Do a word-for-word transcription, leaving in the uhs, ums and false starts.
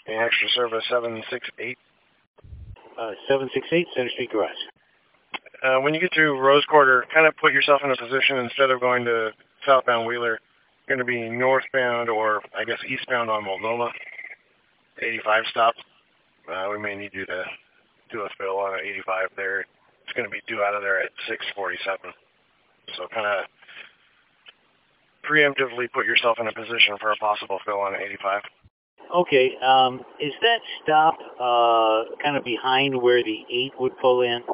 New Hampshire Service seven six eight. Uh, seven six eight Center Street Garage. Uh, when you get to Rose Quarter, kind of put yourself in a position instead of going to southbound Wheeler, you're going to be northbound or, I guess, eastbound on Multnomah. eighty-five stop. Uh, we may need you to do a fill on eighty-five there. It's going to be due out of there at six forty-seven. So kind of preemptively put yourself in a position for a possible fill on eighty-five. Okay, um, is that stop uh, kind of behind where the eight would pull in?